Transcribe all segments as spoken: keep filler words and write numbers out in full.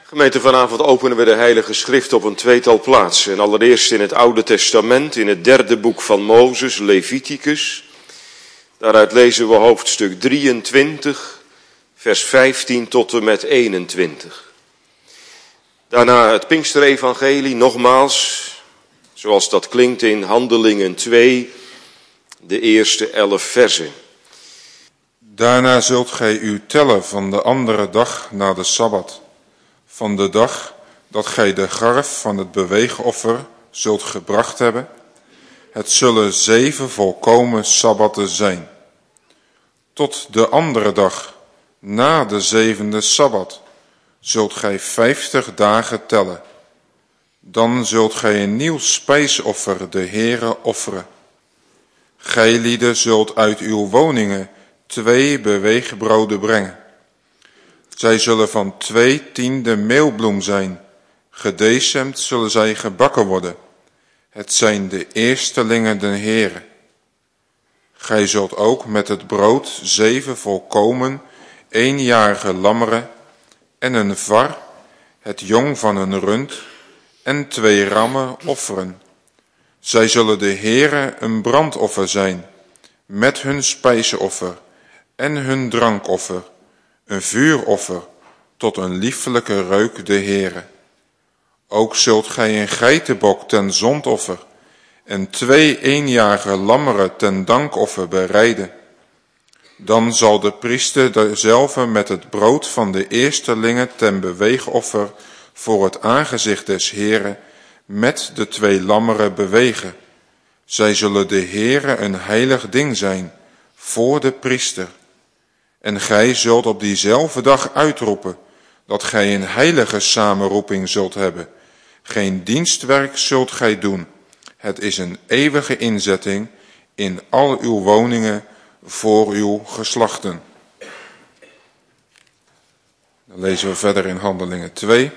Gemeente, vanavond openen we de Heilige Schrift op een tweetal plaatsen. En allereerst in het Oude Testament, in het derde boek van Mozes, Leviticus. Daaruit lezen we hoofdstuk drieëntwintig, vers vijftien tot en met eenentwintig. Daarna het Pinksterevangelie, nogmaals, zoals dat klinkt in Handelingen twee, de eerste elf versen. Daarna zult gij u tellen van de andere dag na de Sabbat, van de dag dat gij de garf van het beweegoffer zult gebracht hebben. Het zullen zeven volkomen Sabbatten zijn. Tot de andere dag, na de zevende Sabbat, zult gij vijftig dagen tellen. Dan zult gij een nieuw spijsoffer de Heere offeren. Gijlieden zult uit uw woningen twee beweegbroden brengen. Zij zullen van twee tiende meelbloem zijn. Gedecemd zullen zij gebakken worden. Het zijn de eerstelingen den Heere. Gij zult ook met het brood zeven volkomen eenjarige lammeren en een var, het jong van een rund, en twee rammen offeren. Zij zullen de Heere een brandoffer zijn, met hun spijsoffer en hun drankoffer, een vuuroffer, tot een liefelijke reuk de Heere. Ook zult gij een geitenbok ten zondoffer en twee eenjarige lammeren ten dankoffer bereiden. Dan zal de priester dezelve met het brood van de eerstelingen ten beweegoffer voor het aangezicht des Heere met de twee lammeren bewegen. Zij zullen de Heere een heilig ding zijn voor de priester. En gij zult op diezelfde dag uitroepen dat gij een heilige samenroeping zult hebben. Geen dienstwerk zult gij doen. Het is een eeuwige inzetting in al uw woningen voor uw geslachten. Dan lezen we verder in Handelingen twee.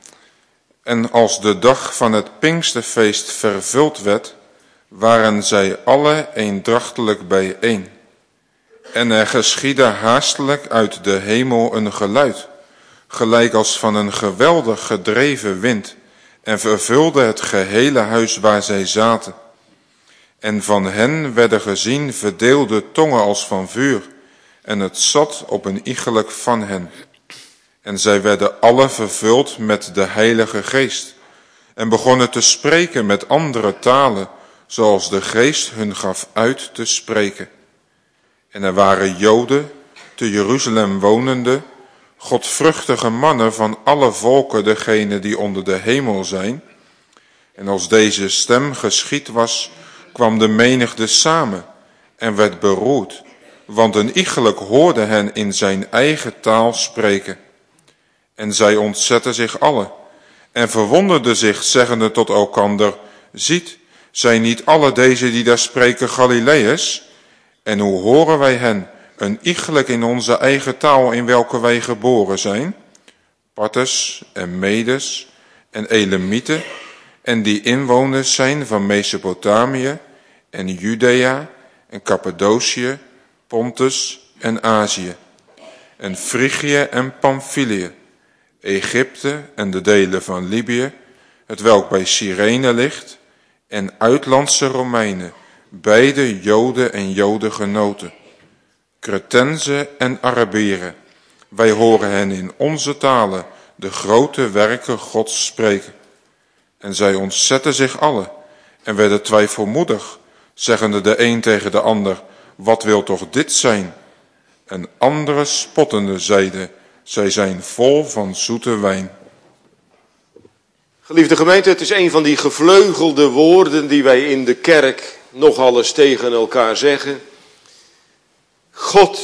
En als de dag van het Pinksterfeest vervuld werd, waren zij alle eendrachtelijk bijeen. En er geschiedde haastelijk uit de hemel een geluid, gelijk als van een geweldig gedreven wind, en vervulde het gehele huis waar zij zaten. En van hen werden gezien verdeelde tongen als van vuur, en het zat op een iegelijk van hen. En zij werden alle vervuld met de Heilige Geest, en begonnen te spreken met andere talen, zoals de Geest hun gaf uit te spreken. En er waren Joden, te Jeruzalem wonende, godvruchtige mannen van alle volken, degene die onder de hemel zijn. En als deze stem geschied was, kwam de menigte samen en werd beroerd, want een iegelijk hoorde hen in zijn eigen taal spreken. En zij ontzetten zich alle en verwonderden zich, zeggende tot elkander: ziet, zijn niet alle deze die daar spreken Galileërs? En hoe horen wij hen, een iegelijk in onze eigen taal in welke wij geboren zijn? Parters en Medes en Elamieten, en die inwoners zijn van Mesopotamië en Judea en Cappadocië, Pontus en Azië, en Frigië en Pamphylië, Egypte en de delen van Libië, het welk bij Cyrene ligt, en uitlandse Romeinen, beide Joden en Jodengenoten, Cretenzen en Arabieren. Wij horen hen in onze talen de grote werken Gods spreken. En zij ontzetten zich alle en werden twijfelmoedig, zeggende de een tegen de ander: wat wil toch dit zijn? En anderen spottende zeiden: zij zijn vol van zoete wijn. Geliefde gemeente, het is een van die gevleugelde woorden die wij in de kerk nogal eens tegen elkaar zeggen. God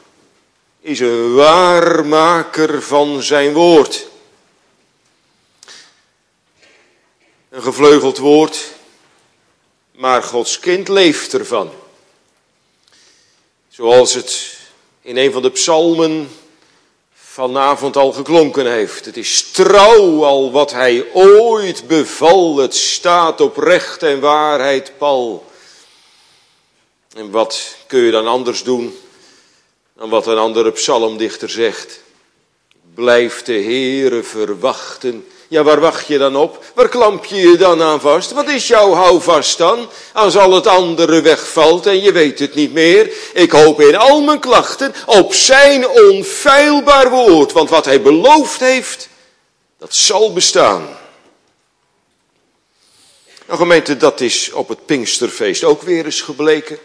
is een waarmaker van zijn woord. Een gevleugeld woord, maar Gods kind leeft ervan. Zoals het in een van de psalmen vanavond al geklonken heeft. Het is trouw al wat hij ooit beval. Het staat op recht en waarheid pal. En wat kun je dan anders doen dan wat een andere psalmdichter zegt? Blijf de Heere verwachten. Ja, waar wacht je dan op? Waar klamp je je dan aan vast? Wat is jouw houvast dan? Als al het andere wegvalt en je weet het niet meer. Ik hoop in al mijn klachten op zijn onfeilbaar woord. Want wat hij beloofd heeft, dat zal bestaan. Nou gemeente, dat is op het Pinksterfeest ook weer eens gebleken.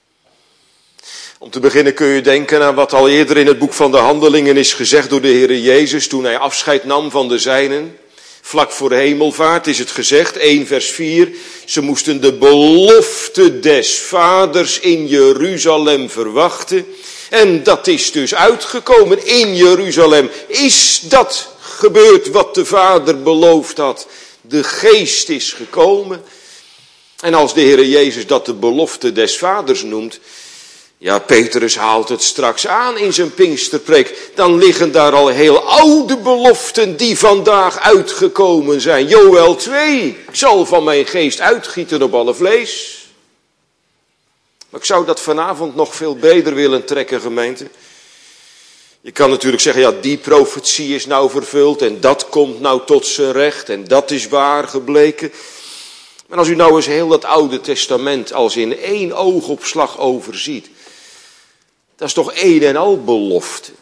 Om te beginnen kun je denken aan wat al eerder in het boek van de Handelingen is gezegd door de Heere Jezus toen hij afscheid nam van de zijnen. Vlak voor hemelvaart is het gezegd, één vers vier, ze moesten de belofte des vaders in Jeruzalem verwachten. En dat is dus uitgekomen. In Jeruzalem is dat gebeurd wat de vader beloofd had. De geest is gekomen. En als de Heere Jezus dat de belofte des vaders noemt, ja, Petrus haalt het straks aan in zijn Pinksterpreek. Dan liggen daar al heel oude beloften die vandaag uitgekomen zijn. Joël twee, ik zal van mijn geest uitgieten op alle vlees. Maar ik zou dat vanavond nog veel breder willen trekken, gemeente. Je kan natuurlijk zeggen, ja, die profetie is nou vervuld en dat komt nou tot zijn recht en dat is waar gebleken. Maar als u nou eens heel dat Oude Testament als in één oogopslag overziet, dat is toch één en al belofte.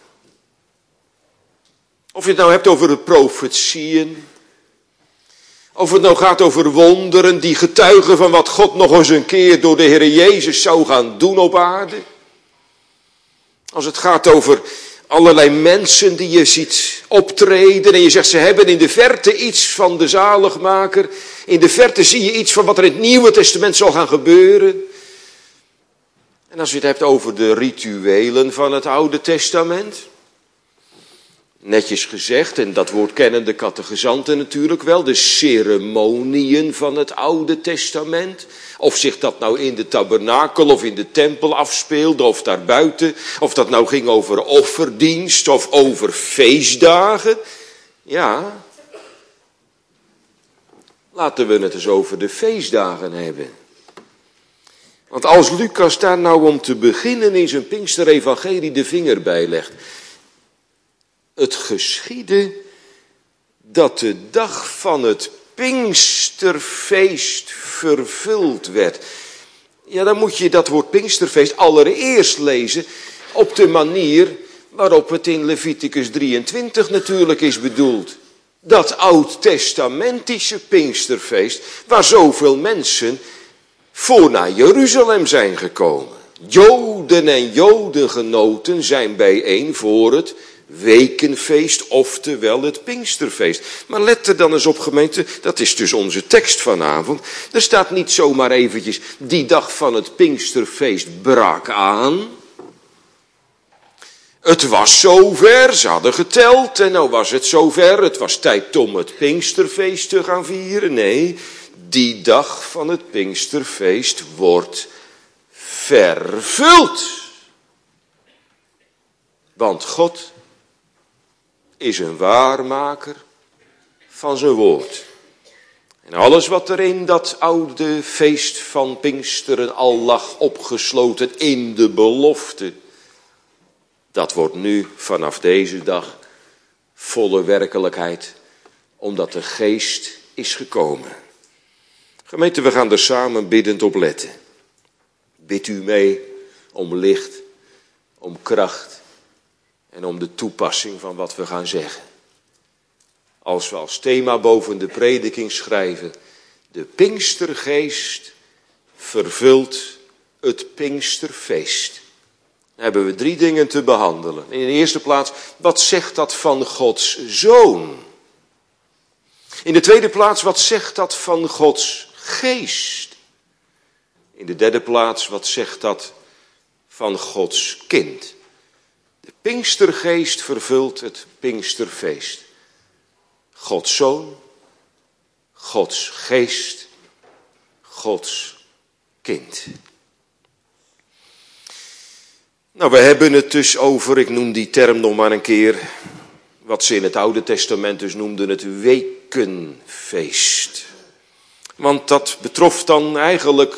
Of je het nou hebt over de profetieën, of het nou gaat over wonderen die getuigen van wat God nog eens een keer door de Heere Jezus zou gaan doen op aarde. Als het gaat over allerlei mensen die je ziet optreden en je zegt ze hebben in de verte iets van de zaligmaker. In de verte zie je iets van wat er in het Nieuwe Testament zal gaan gebeuren. En als je het hebt over de rituelen van het Oude Testament, netjes gezegd, en dat woord kennen de catechizanten natuurlijk wel, de ceremonieën van het Oude Testament. Of zich dat nou in de tabernakel of in de tempel afspeelde of daarbuiten. Of dat nou ging over offerdienst of over feestdagen. Ja, laten we het eens over de feestdagen hebben. Want als Lucas daar nou om te beginnen in zijn Pinksterevangelie de vinger bij legt. Het geschiedde dat de dag van het Pinksterfeest vervuld werd. Ja, dan moet je dat woord Pinksterfeest allereerst lezen op de manier waarop het in Leviticus drieëntwintig natuurlijk is bedoeld. Dat oud-testamentische Pinksterfeest waar zoveel mensen voor naar Jeruzalem zijn gekomen. Joden en jodengenoten zijn bijeen voor het wekenfeest, oftewel het Pinksterfeest. Maar let er dan eens op, gemeente, dat is dus onze tekst vanavond. Er staat niet zomaar eventjes, die dag van het Pinksterfeest brak aan. Het was zover, ze hadden geteld en nou was het zover. Het was tijd om het Pinksterfeest te gaan vieren. Nee, die dag van het Pinksterfeest wordt vervuld. Want God is een waarmaker van zijn woord. En alles wat er in dat oude feest van Pinksteren al lag opgesloten in de belofte, dat wordt nu vanaf deze dag volle werkelijkheid, omdat de geest is gekomen. Gemeente, we gaan er samen biddend op letten. Bid u mee om licht, om kracht en om de toepassing van wat we gaan zeggen. Als we als thema boven de prediking schrijven, de Pinkstergeest vervult het Pinksterfeest. Dan hebben we drie dingen te behandelen. In de eerste plaats, wat zegt dat van Gods Zoon? In de tweede plaats, wat zegt dat van Gods Geest? In de derde plaats, wat zegt dat van Gods kind? De Pinkstergeest vervult het Pinksterfeest. Gods Zoon, Gods Geest, Gods kind. Nou, we hebben het dus over, ik noem die term nog maar een keer, wat ze in het Oude Testament dus noemden het wekenfeest. Want dat betrof dan eigenlijk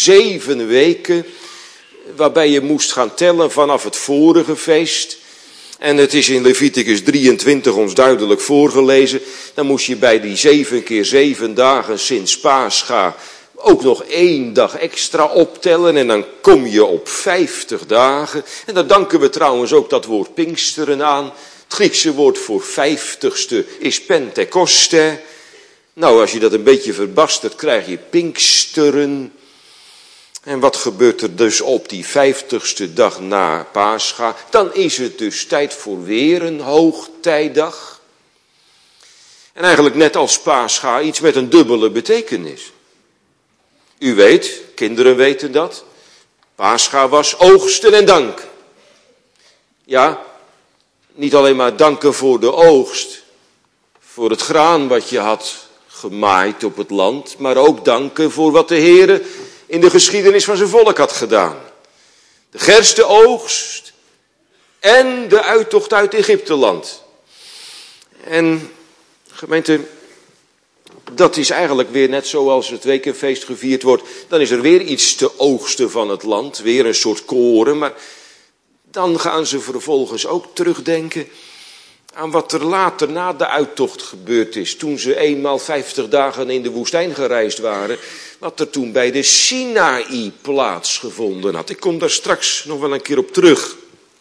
zeven weken, waarbij je moest gaan tellen vanaf het vorige feest. En het is in Leviticus drieëntwintig ons duidelijk voorgelezen. Dan moest je bij die zeven keer zeven dagen sinds Pascha ook nog één dag extra optellen. En dan kom je op vijftig dagen. En daar danken we trouwens ook dat woord Pinksteren aan. Het Griekse woord voor vijftigste is Pentekoste. Nou, als je dat een beetje verbastert, krijg je Pinksteren. En wat gebeurt er dus op die vijftigste dag na Pascha? Dan is het dus tijd voor weer een hoogtijdag. En eigenlijk net als Pascha iets met een dubbele betekenis. U weet, kinderen weten dat, Pascha was oogsten en danken. Ja, niet alleen maar danken voor de oogst, voor het graan wat je had gemaaid op het land, maar ook danken voor wat de Heere in de geschiedenis van zijn volk had gedaan. De gerstenoogst en de uittocht uit Egypteland. En gemeente, dat is eigenlijk weer net zoals het wekenfeest gevierd wordt. Dan is er weer iets te oogsten van het land, weer een soort koren. Maar dan gaan ze vervolgens ook terugdenken aan wat er later na de uittocht gebeurd is. Toen ze eenmaal vijftig dagen in de woestijn gereisd waren. Wat er toen bij de Sinaï plaatsgevonden had. Ik kom daar straks nog wel een keer op terug.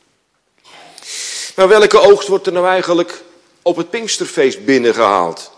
Maar welke oogst wordt er nou eigenlijk op het Pinksterfeest binnengehaald?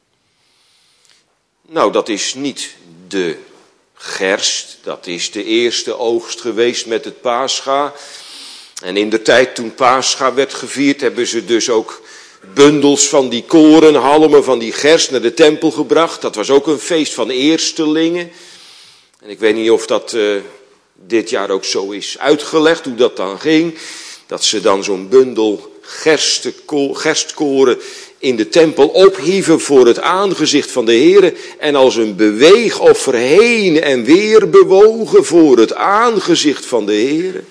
Nou, dat is niet de gerst. Dat is de eerste oogst geweest met het Pascha. En in de tijd toen Pascha werd gevierd, hebben ze dus ook bundels van die korenhalmen, van die gerst naar de tempel gebracht. Dat was ook een feest van eerstelingen. En ik weet niet of dat uh, dit jaar ook zo is uitgelegd, hoe dat dan ging. Dat ze dan zo'n bundel gerstkoren in de tempel ophieven voor het aangezicht van de Heere. En als een beweegoffer heen en weer bewogen voor het aangezicht van de Heere.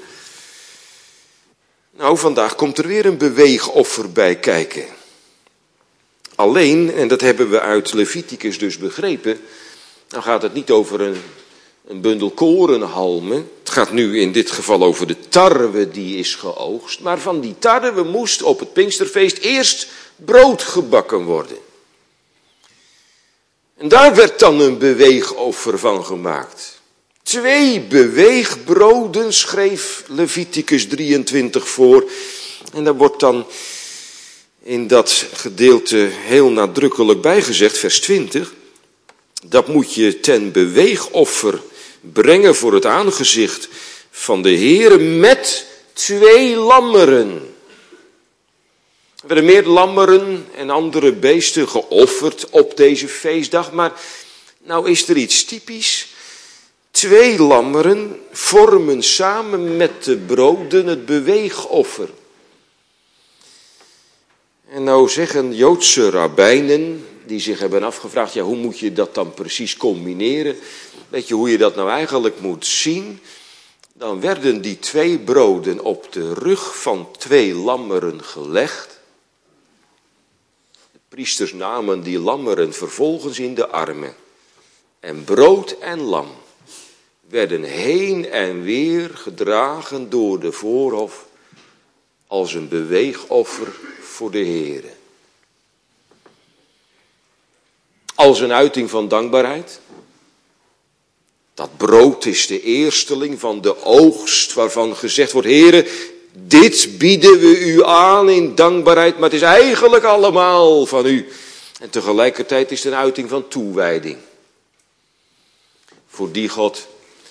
Nou, vandaag komt er weer een beweegoffer bij kijken. Alleen, en dat hebben we uit Leviticus dus begrepen, dan gaat het niet over een, een bundel korenhalmen. Het gaat nu in dit geval over de tarwe die is geoogst. Maar van die tarwe moest op het Pinksterfeest eerst brood gebakken worden. En daar werd dan een beweegoffer van gemaakt. Twee beweegbroden schreef Leviticus drieëntwintig voor. En daar wordt dan in dat gedeelte heel nadrukkelijk bijgezegd, vers twintig. Dat moet je ten beweegoffer brengen voor het aangezicht van de Heere met twee lammeren. Er werden meer lammeren en andere beesten geofferd op deze feestdag. Maar nou is er iets typisch. Twee lammeren vormen samen met de broden het beweegoffer. En nou zeggen Joodse rabbijnen, die zich hebben afgevraagd, ja, hoe moet je dat dan precies combineren? Weet je hoe je dat nou eigenlijk moet zien? Dan werden die twee broden op de rug van twee lammeren gelegd. De priesters namen die lammeren vervolgens in de armen. En brood en lam werden heen en weer gedragen door de voorhof als een beweegoffer voor de Heere. Als een uiting van dankbaarheid. Dat brood is de eersteling van de oogst waarvan gezegd wordt, Heere, dit bieden we u aan in dankbaarheid, maar het is eigenlijk allemaal van u. En tegelijkertijd is het een uiting van toewijding. Voor die God,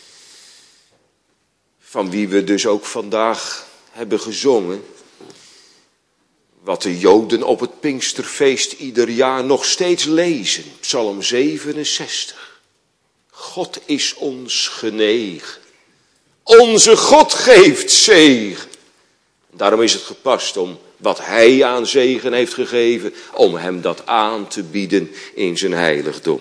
van wie we dus ook vandaag hebben gezongen, wat de Joden op het Pinksterfeest ieder jaar nog steeds lezen. Psalm zevenenzestig. God is ons genegen. Onze God geeft zegen. Daarom is het gepast om wat hij aan zegen heeft gegeven, om hem dat aan te bieden in zijn heiligdom.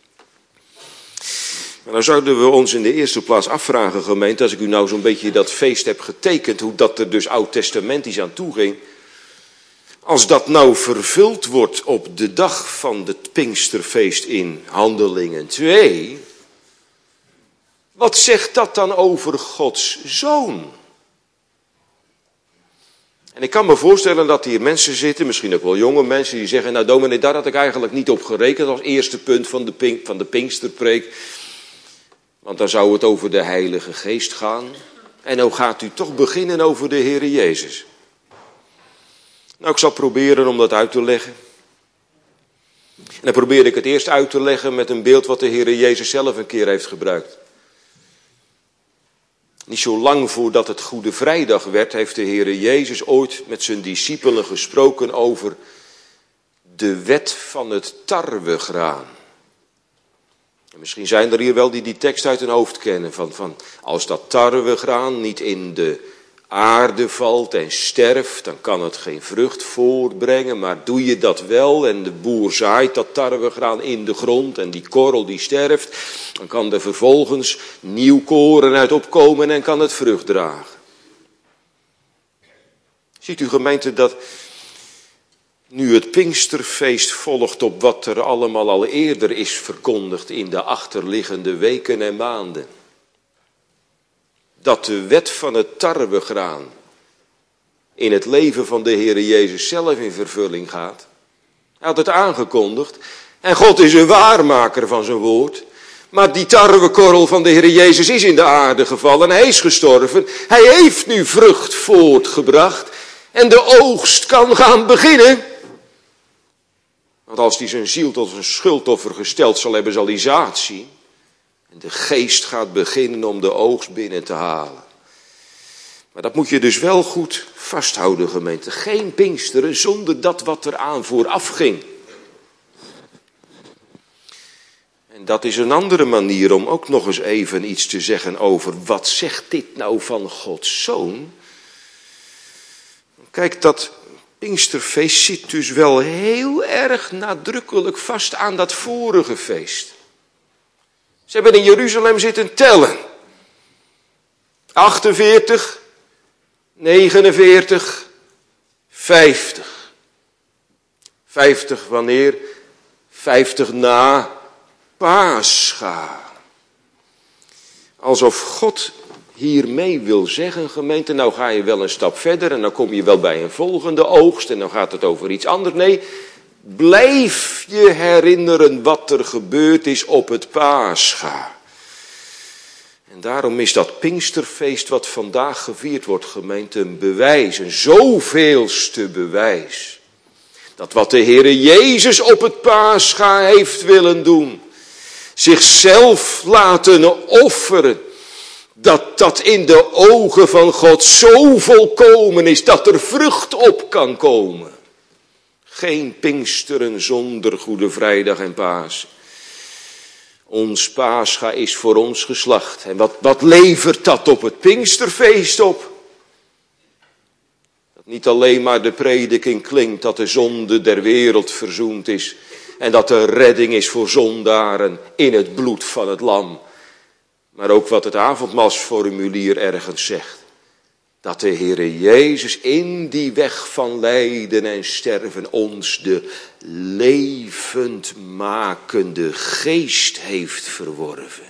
Maar dan zouden we ons in de eerste plaats afvragen, gemeente, als ik u nou zo'n beetje dat feest heb getekend, hoe dat er dus oud-testamentisch aan toe ging. Als dat nou vervuld wordt op de dag van het Pinksterfeest in Handelingen twee, wat zegt dat dan over Gods Zoon? En ik kan me voorstellen dat hier mensen zitten, misschien ook wel jonge mensen, die zeggen, nou dominee, daar had ik eigenlijk niet op gerekend als eerste punt van de, pink, van de Pinksterpreek. Want dan zou het over de Heilige Geest gaan. En nou gaat u toch beginnen over de Heere Jezus. Nou, ik zal proberen om dat uit te leggen. En dan probeer ik het eerst uit te leggen met een beeld wat de Heere Jezus zelf een keer heeft gebruikt. Niet zo lang voordat het Goede Vrijdag werd, heeft de Heere Jezus ooit met zijn discipelen gesproken over de wet van het tarwegraan. En misschien zijn er hier wel die die tekst uit hun hoofd kennen. Van, van als dat tarwegraan niet in de aarde valt en sterft, dan kan het geen vrucht voortbrengen. Maar doe je dat wel en de boer zaait dat tarwegraan in de grond en die korrel die sterft, dan kan er vervolgens nieuw koren uit opkomen en kan het vrucht dragen. Ziet u gemeente dat nu het Pinksterfeest volgt op wat er allemaal al eerder is verkondigd in de achterliggende weken en maanden. Dat de wet van het tarwegraan in het leven van de Heere Jezus zelf in vervulling gaat. Hij had het aangekondigd en God is een waarmaker van zijn woord. Maar die tarwekorrel van de Heere Jezus is in de aarde gevallen en hij is gestorven. Hij heeft nu vrucht voortgebracht en de oogst kan gaan beginnen. Want als hij zijn ziel tot een schuldoffer gesteld zal hebben, zal hij zaad zien. En de geest gaat beginnen om de oogst binnen te halen. Maar dat moet je dus wel goed vasthouden, gemeente. Geen Pinksteren zonder dat wat er aan vooraf ging. En dat is een andere manier om ook nog eens even iets te zeggen over wat zegt dit nou van Gods Zoon. Kijk, dat Pinksterfeest zit dus wel heel erg nadrukkelijk vast aan dat vorige feest. Ze hebben in Jeruzalem zitten tellen. achtenveertig, negenenveertig, vijftig. vijftig wanneer? vijftig na Pascha. Alsof God hiermee wil zeggen, gemeente, nou ga je wel een stap verder en dan kom je wel bij een volgende oogst en dan gaat het over iets anders. Nee, blijf je herinneren wat er gebeurd is op het Pascha. En daarom is dat Pinksterfeest wat vandaag gevierd wordt, gemeente, een bewijs, een zoveelste bewijs. Dat wat de Heere Jezus op het Pascha heeft willen doen, zichzelf laten offeren, dat dat in de ogen van God zo volkomen is dat er vrucht op kan komen. Geen Pinksteren zonder Goede Vrijdag en Paas. Ons Pascha is voor ons geslacht. En wat, wat levert dat op het Pinksterfeest op? Dat niet alleen maar de prediking klinkt dat de zonde der wereld verzoend is. En dat er redding is voor zondaren in het bloed van het lam. Maar ook wat het avondmaalsformulier ergens zegt. Dat de Heere Jezus in die weg van lijden en sterven ons de levendmakende geest heeft verworven.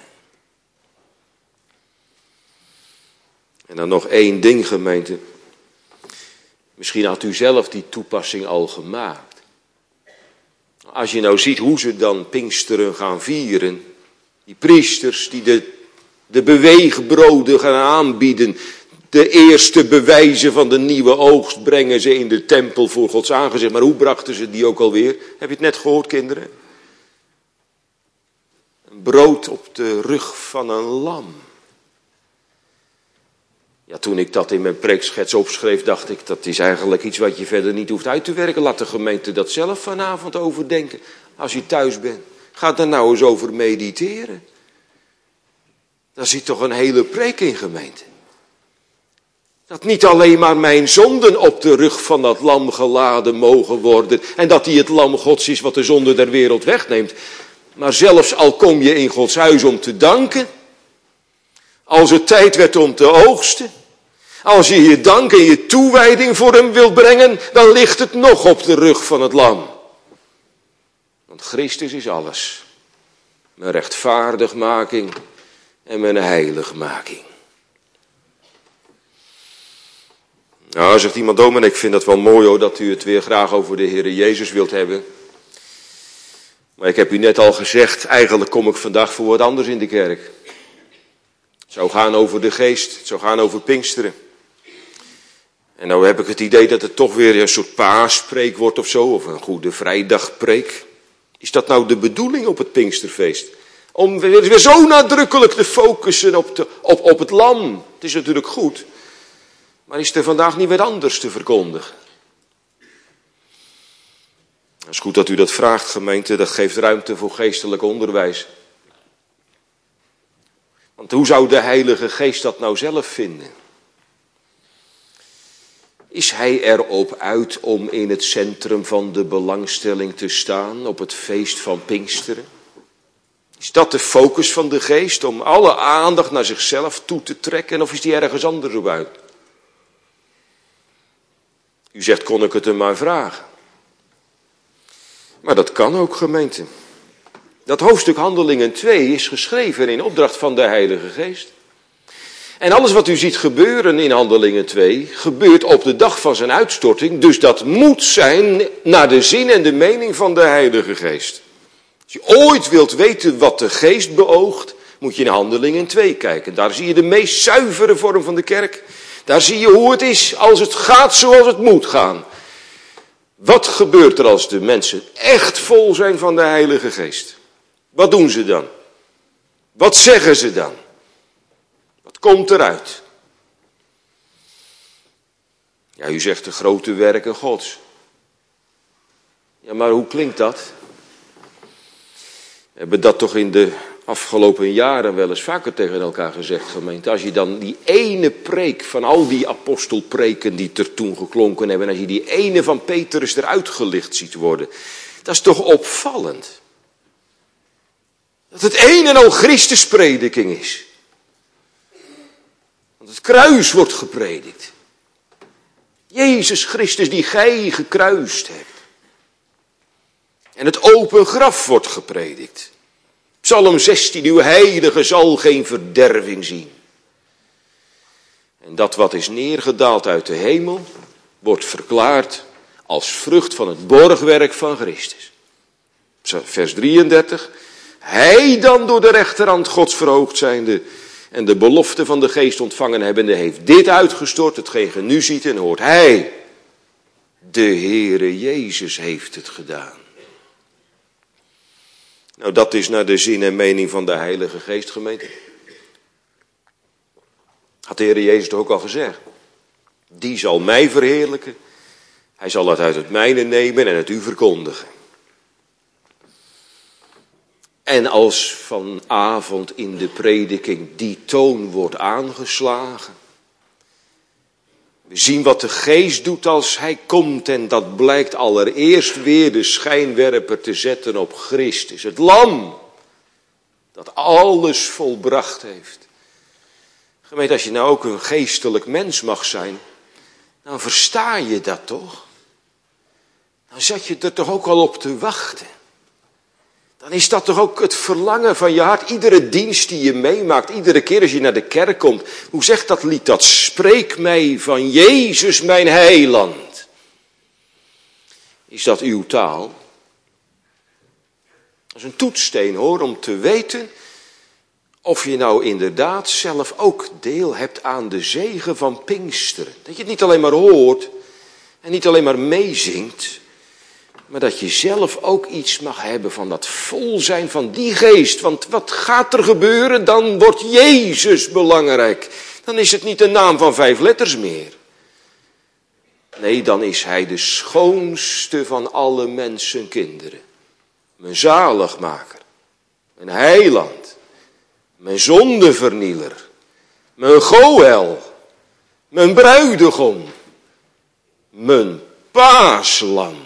En dan nog één ding, gemeente. Misschien had u zelf die toepassing al gemaakt. Als je nou ziet hoe ze dan Pinksteren gaan vieren. Die priesters die de, de beweegbroden gaan aanbieden. De eerste bewijzen van de nieuwe oogst brengen ze in de tempel voor Gods aangezicht. Maar hoe brachten ze die ook alweer? Heb je het net gehoord, kinderen? Een brood op de rug van een lam. Ja, toen ik dat in mijn preekschets opschreef, dacht ik, dat is eigenlijk iets wat je verder niet hoeft uit te werken. Laat de gemeente dat zelf vanavond overdenken. Als je thuis bent, ga daar nou eens over mediteren. Daar zit toch een hele preek in, gemeente. Dat niet alleen maar mijn zonden op de rug van dat lam geladen mogen worden. En dat hij het lam Gods is wat de zonde der wereld wegneemt. Maar zelfs al kom je in Gods huis om te danken. Als het tijd werd om te oogsten. Als je je dank en je toewijding voor hem wilt brengen. Dan ligt het nog op de rug van het lam. Want Christus is alles. Mijn rechtvaardigmaking en mijn heiligmaking. Nou, zegt iemand, dominee, ik vind dat wel mooi hoor, dat u het weer graag over de Heere Jezus wilt hebben. Maar ik heb u net al gezegd, eigenlijk kom ik vandaag voor wat anders in de kerk. Het zou gaan over de geest, het zou gaan over Pinksteren. En nou heb ik het idee dat het toch weer een soort paaspreek wordt of zo, of een Goede Vrijdagpreek. Is dat nou de bedoeling op het Pinksterfeest? Om weer, weer zo nadrukkelijk te focussen op, de, op, op het lam. Het is natuurlijk goed, maar is er vandaag niet wat anders te verkondigen? Het is goed dat u dat vraagt, gemeente, dat geeft ruimte voor geestelijk onderwijs. Want hoe zou de Heilige Geest dat nou zelf vinden? Is hij erop uit om in het centrum van de belangstelling te staan op het feest van Pinksteren? Is dat de focus van de Geest, om alle aandacht naar zichzelf toe te trekken, of is die ergens anders op uit? U zegt, kon ik het hem maar vragen? Maar dat kan ook, gemeente. Dat hoofdstuk Handelingen twee is geschreven in opdracht van de Heilige Geest. En alles wat u ziet gebeuren in Handelingen twee, gebeurt op de dag van zijn uitstorting. Dus dat moet zijn naar de zin en de mening van de Heilige Geest. Als je ooit wilt weten wat de Geest beoogt, moet je in Handelingen twee kijken. Daar zie je de meest zuivere vorm van de kerk. Daar zie je hoe het is als het gaat zoals het moet gaan. Wat gebeurt er als de mensen echt vol zijn van de Heilige Geest? Wat doen ze dan? Wat zeggen ze dan? Wat komt eruit? Ja, u zegt de grote werken Gods. Ja, maar hoe klinkt dat? We hebben dat toch in de afgelopen jaren wel eens vaker tegen elkaar gezegd, gemeente. Als je dan die ene preek van al die apostelpreken die er toen geklonken hebben, als je die ene van Petrus eruit gelicht ziet worden, dat is toch opvallend. Dat het een en al Christusprediking is. Want het kruis wordt gepredikt. Jezus Christus die gij gekruist hebt. En het open graf wordt gepredikt. Psalm zestien, uw heilige zal geen verderving zien. En dat wat is neergedaald uit de hemel, wordt verklaard als vrucht van het borgwerk van Christus. Vers drieëndertig, hij dan door de rechterhand Gods verhoogd zijnde en de belofte van de geest ontvangen hebbende, heeft dit uitgestort, hetgeen ge nu ziet en hoort. Hij, de Heere Jezus, heeft het gedaan. Nou, dat is naar de zin en mening van de Heilige Geest, gemeente. Had de Heer Jezus toch ook al gezegd. Die zal mij verheerlijken. Hij zal het uit het mijne nemen en het u verkondigen. En als vanavond in de prediking die toon wordt aangeslagen. We zien wat de Geest doet als hij komt en dat blijkt allereerst weer de schijnwerper te zetten op Christus. Het lam dat alles volbracht heeft. Gemeente, als je nou ook een geestelijk mens mag zijn, dan versta je dat toch? Dan zat je er toch ook al op te wachten. Dan is dat toch ook het verlangen van je hart. Iedere dienst die je meemaakt, iedere keer als je naar de kerk komt. Hoe zegt dat lied? Dat spreek mij van Jezus mijn heiland. Is dat uw taal? Dat is een toetssteen hoor, om te weten of je nou inderdaad zelf ook deel hebt aan de zegen van Pinksteren. Dat je het niet alleen maar hoort en niet alleen maar meezingt. Maar dat je zelf ook iets mag hebben van dat vol zijn van die geest. Want wat gaat er gebeuren? Dan wordt Jezus belangrijk. Dan is het niet een naam van vijf letters meer. Nee, dan is hij de schoonste van alle mensenkinderen. Mijn zaligmaker. Mijn heiland. Mijn zondevernieler. Mijn goël. Mijn bruidegom. Mijn paaslam.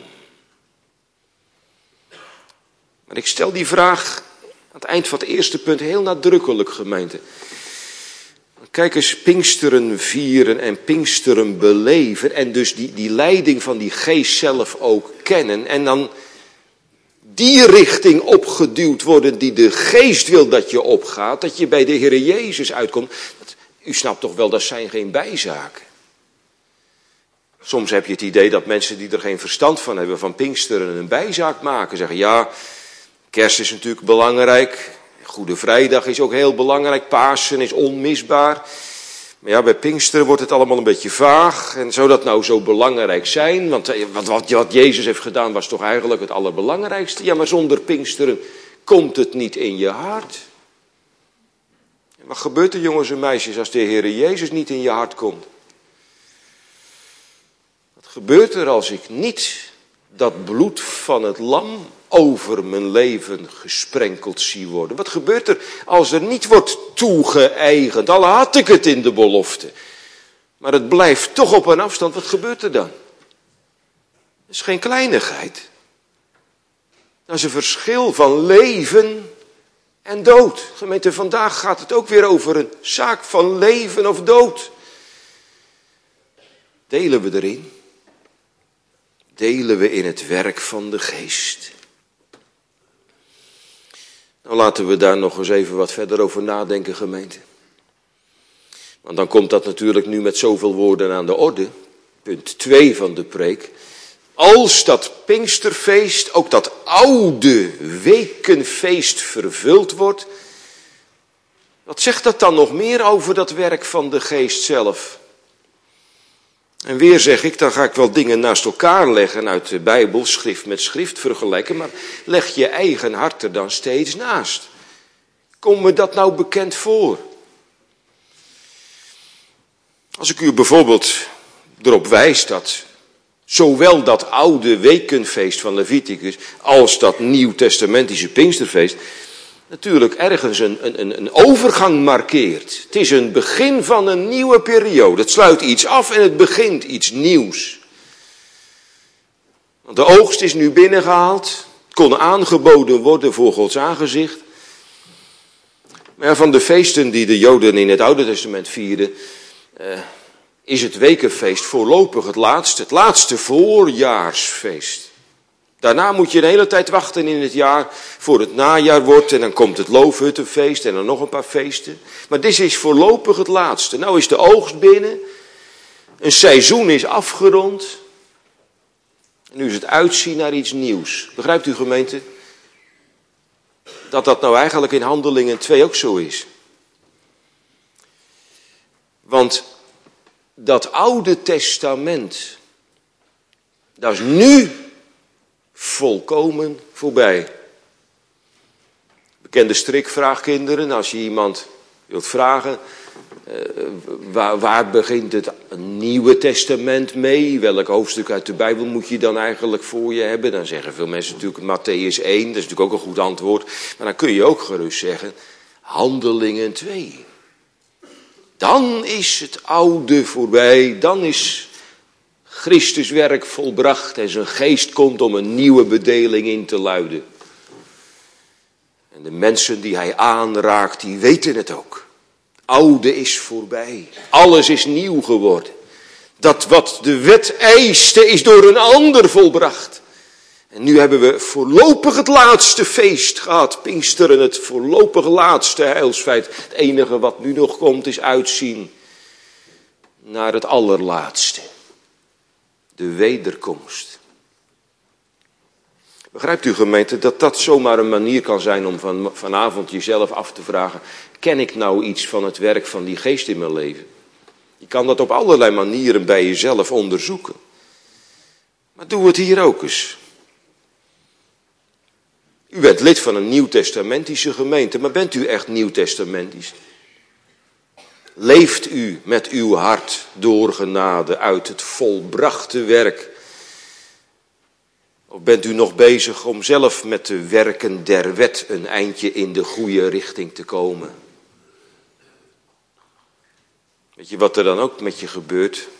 Maar ik stel die vraag aan het eind van het eerste punt heel nadrukkelijk, gemeente. Kijk eens, Pinksteren vieren en Pinksteren beleven en dus die, die leiding van die geest zelf ook kennen. En dan die richting opgeduwd worden die de geest wil dat je opgaat, dat je bij de Heer Jezus uitkomt. U snapt toch wel, dat zijn geen bijzaken. Soms heb je het idee dat mensen die er geen verstand van hebben van Pinksteren een bijzaak maken. Zeggen ja, kerst is natuurlijk belangrijk. Goede Vrijdag is ook heel belangrijk. Pasen is onmisbaar. Maar ja, bij Pinksteren wordt het allemaal een beetje vaag. En zou dat nou zo belangrijk zijn? Want wat, wat, wat Jezus heeft gedaan was toch eigenlijk het allerbelangrijkste. Ja, maar zonder Pinksteren komt het niet in je hart. En wat gebeurt er, jongens en meisjes, als de Heere Jezus niet in je hart komt? Wat gebeurt er als ik niet dat bloed van het lam over mijn leven gesprenkeld zie worden? Wat gebeurt er als er niet wordt toegeëigend? Al had ik het in de belofte. Maar het blijft toch op een afstand. Wat gebeurt er dan? Dat is geen kleinigheid. Dat is een verschil van leven en dood. Gemeente, vandaag gaat het ook weer over een zaak van leven of dood. Delen we erin? Delen we in het werk van de geest? Nou, laten we daar nog eens even wat verder over nadenken, gemeente. Want dan komt dat natuurlijk nu met zoveel woorden aan de orde. Punt twee van de preek. Als dat Pinksterfeest, ook dat oude wekenfeest vervuld wordt. Wat zegt dat dan nog meer over dat werk van de geest zelf? En weer zeg ik, dan ga ik wel dingen naast elkaar leggen uit de Bijbel, schrift met schrift vergelijken, maar leg je eigen hart er dan steeds naast. Kom me dat nou bekend voor? Als ik u bijvoorbeeld erop wijs dat zowel dat oude wekenfeest van Leviticus als dat nieuwtestamentische Pinksterfeest natuurlijk ergens een, een, een overgang markeert. Het is een begin van een nieuwe periode. Het sluit iets af en het begint iets nieuws. Want de oogst is nu binnengehaald. Het kon aangeboden worden voor Gods aangezicht. Maar van de feesten die de Joden in het Oude Testament vierden, eh, is het wekenfeest voorlopig het laatste. Het laatste voorjaarsfeest. Daarna moet je de hele tijd wachten in het jaar voor het najaar wordt. En dan komt het loofhuttenfeest en dan nog een paar feesten. Maar dit is voorlopig het laatste. Nou is de oogst binnen. Een seizoen is afgerond. En nu is het uitzien naar iets nieuws. Begrijpt u, gemeente? Dat dat nou eigenlijk in Handelingen twee ook zo is. Want dat Oude Testament, dat is nu volkomen voorbij. Bekende strikvraag, kinderen. Als je iemand wilt vragen, uh, waar, waar begint het Nieuwe Testament mee? Welk hoofdstuk uit de Bijbel moet je dan eigenlijk voor je hebben? Dan zeggen veel mensen natuurlijk Mattheüs één, dat is natuurlijk ook een goed antwoord. Maar dan kun je ook gerust zeggen, Handelingen twee. Dan is het oude voorbij, dan is Christus werk volbracht en zijn geest komt om een nieuwe bedeling in te luiden. En de mensen die hij aanraakt, die weten het ook. Oude is voorbij, alles is nieuw geworden. Dat wat de wet eiste is door een ander volbracht. En nu hebben we voorlopig het laatste feest gehad, Pinksteren, het voorlopig laatste heilsfeit. Het enige wat nu nog komt is uitzien naar het allerlaatste. De wederkomst. Begrijpt u, gemeente, dat dat zomaar een manier kan zijn om van, vanavond jezelf af te vragen, ken ik nou iets van het werk van die geest in mijn leven? Je kan dat op allerlei manieren bij jezelf onderzoeken. Maar doe het hier ook eens. U bent lid van een nieuwtestamentische gemeente, maar bent u echt nieuwtestamentisch? Leeft u met uw hart door genade uit het volbrachte werk? Of bent u nog bezig om zelf met de werken der wet een eindje in de goede richting te komen? Weet je wat er dan ook met je gebeurt?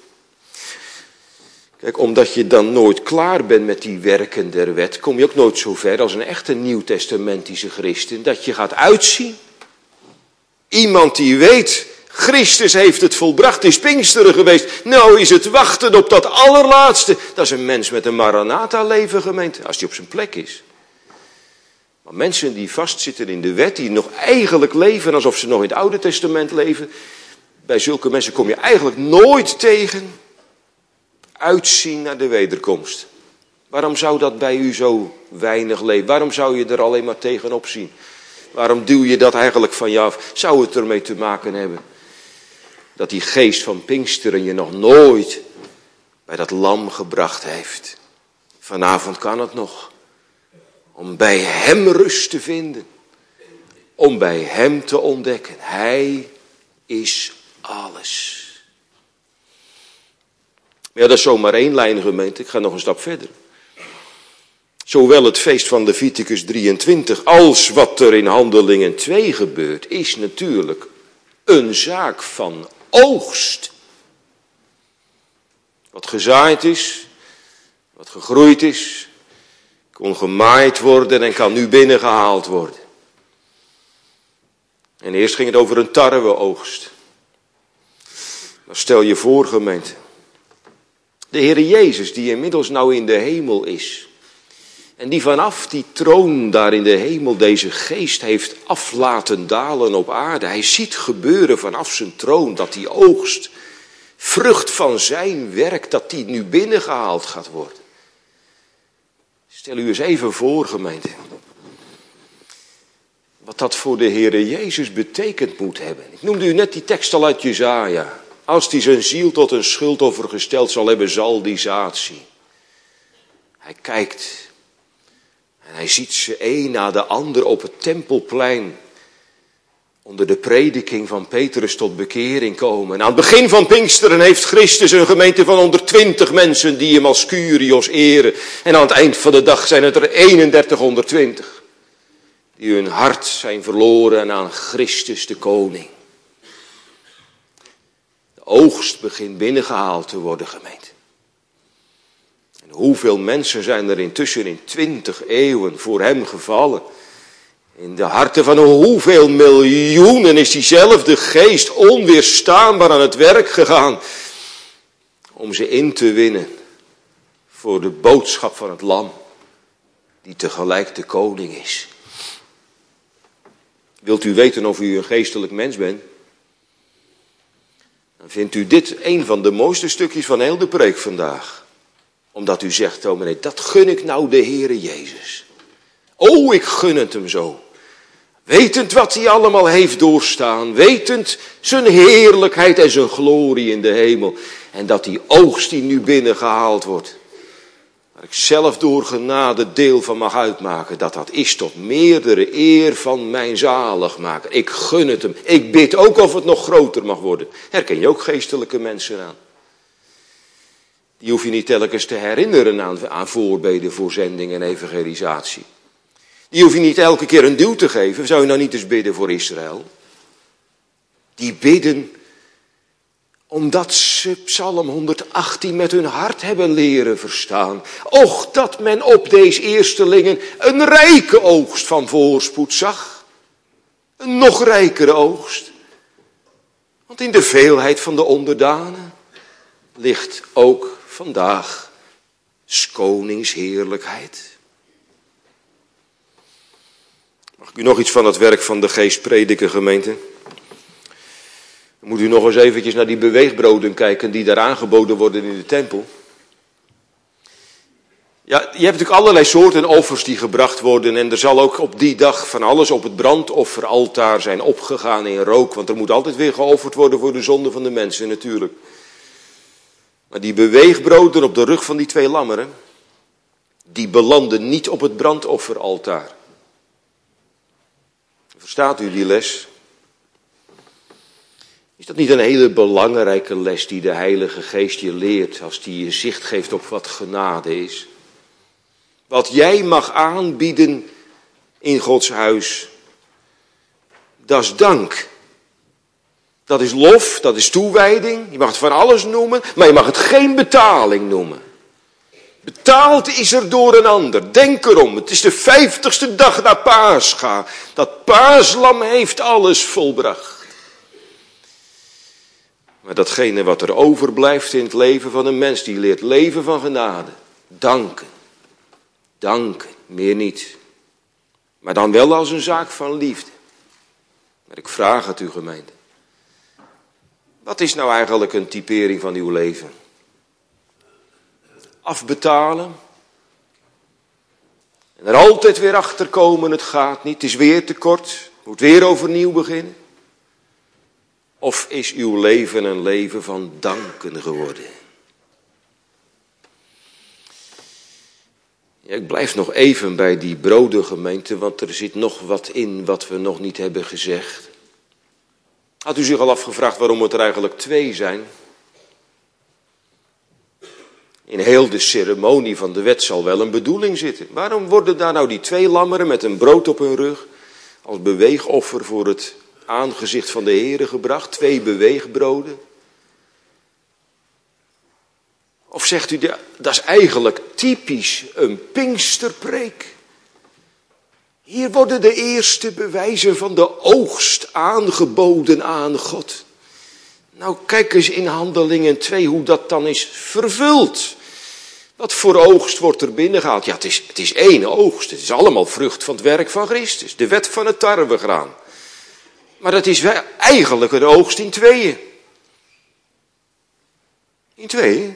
Kijk, omdat je dan nooit klaar bent met die werken der wet, kom je ook nooit zo ver als een echte nieuwtestamentische christen, dat je gaat uitzien. Iemand die weet, Christus heeft het volbracht, is Pinksteren geweest. Nou is het wachten op dat allerlaatste. Dat is een mens met een Maranatha-leven, gemeente, als die op zijn plek is. Maar mensen die vastzitten in de wet, die nog eigenlijk leven alsof ze nog in het Oude Testament leven, bij zulke mensen kom je eigenlijk nooit tegen uitzien naar de wederkomst. Waarom zou dat bij u zo weinig leven? Waarom zou je er alleen maar tegenop zien? Waarom duw je dat eigenlijk van je af? Zou het ermee te maken hebben dat die geest van Pinksteren je nog nooit bij dat lam gebracht heeft? Vanavond kan het nog. Om bij hem rust te vinden. Om bij hem te ontdekken. Hij is alles. Ja, dat is zomaar één lijn, gemeente. Ik ga nog een stap verder. Zowel het feest van Leviticus drieëntwintig als wat er in Handelingen twee gebeurt, is natuurlijk een zaak van oogst. Wat gezaaid is, wat gegroeid is, kon gemaaid worden en kan nu binnengehaald worden. En eerst ging het over een tarweoogst. Maar stel je voor, gemeente, de Heer Jezus die inmiddels nou in de hemel is. En die vanaf die troon daar in de hemel deze geest heeft af laten dalen op aarde. Hij ziet gebeuren vanaf zijn troon dat die oogst, vrucht van zijn werk, dat die nu binnengehaald gaat worden. Stel u eens even voor, gemeente. Wat dat voor de Heer Jezus betekend moet hebben. Ik noemde u net die tekst al uit Jesaja. Als hij zijn ziel tot een schuldoffer gesteld zal hebben, zal die zaad zien. Hij kijkt en hij ziet ze een na de ander op het tempelplein onder de prediking van Petrus tot bekering komen. En aan het begin van Pinksteren heeft Christus een gemeente van honderdtwintig mensen die hem als Kyrios eren. En aan het eind van de dag zijn het er eenendertighonderdtwintig die hun hart zijn verloren aan Christus de Koning. De oogst begint binnengehaald te worden, gemeente. En hoeveel mensen zijn er intussen in twintig eeuwen voor hem gevallen? In de harten van hoeveel miljoenen is diezelfde geest onweerstaanbaar aan het werk gegaan om ze in te winnen voor de boodschap van het lam, die tegelijk de koning is. Wilt u weten of u een geestelijk mens bent? Dan vindt u dit een van de mooiste stukjes van heel de preek vandaag. Omdat u zegt, oh meneer, dat gun ik nou de Heere Jezus. Oh, ik gun het hem zo. Wetend wat hij allemaal heeft doorstaan. Wetend zijn heerlijkheid en zijn glorie in de hemel. En dat die oogst die nu binnengehaald wordt. Waar ik zelf door genade deel van mag uitmaken. Dat dat is tot meerdere eer van mijn zaligmaker. Ik gun het hem. Ik bid ook of het nog groter mag worden. Herken je ook geestelijke mensen aan? Die hoef je niet telkens te herinneren aan, aan voorbeden voor zending en evangelisatie. Die hoef je niet elke keer een duw te geven. Zou je nou niet eens bidden voor Israël? Die bidden omdat ze Psalm honderdachttien met hun hart hebben leren verstaan. Och, dat men op deze eerstelingen een rijke oogst van voorspoed zag. Een nog rijkere oogst. Want in de veelheid van de onderdanen ligt ook vandaag 's konings heerlijkheid. Mag ik u nog iets van het werk van de geest prediken, gemeente? Dan moet u nog eens eventjes naar die beweegbroden kijken die daar aangeboden worden in de tempel. Ja, je hebt natuurlijk allerlei soorten offers die gebracht worden. En er zal ook op die dag van alles op het brandofferaltaar zijn opgegaan in rook. Want er moet altijd weer geofferd worden voor de zonde van de mensen natuurlijk. Maar die beweegbroden op de rug van die twee lammeren, die belanden niet op het brandofferaltaar. Verstaat u die les? Is dat niet een hele belangrijke les die de Heilige Geest je leert als die je zicht geeft op wat genade is? Wat jij mag aanbieden in Gods huis, dat is dank. Dat is lof, dat is toewijding. Je mag het van alles noemen, maar je mag het geen betaling noemen. Betaald is er door een ander. Denk erom, het is de vijftigste dag na Pascha. Dat paaslam heeft alles volbracht. Maar datgene wat er overblijft in het leven van een mens, die leert leven van genade. Danken. Danken, meer niet. Maar dan wel als een zaak van liefde. Maar ik vraag het u, gemeente. Wat is nou eigenlijk een typering van uw leven? afbetalen. En er altijd weer achter komen, het gaat niet, het is weer te kort, moet weer overnieuw beginnen. Of is uw leven een leven van danken geworden? Ja, ik blijf nog even bij die brodengemeente, want er zit nog wat in wat we nog niet hebben gezegd. Had u zich al afgevraagd waarom het er eigenlijk twee zijn? In heel de ceremonie van de wet zal wel een bedoeling zitten. Waarom worden daar nou die twee lammeren met een brood op hun rug als beweegoffer voor het aangezicht van de Heere gebracht? Twee beweegbroden. Of zegt u, dat is eigenlijk typisch een Pinksterpreek. Hier worden de eerste bewijzen van de oogst aangeboden aan God. Nou, kijk eens in Handelingen twee hoe dat dan is vervuld. Wat voor oogst wordt er binnengehaald? Ja, het is, het is één oogst. Het is allemaal vrucht van het werk van Christus. De wet van het tarwegraan. Maar dat is wel eigenlijk een oogst in tweeën. In tweeën.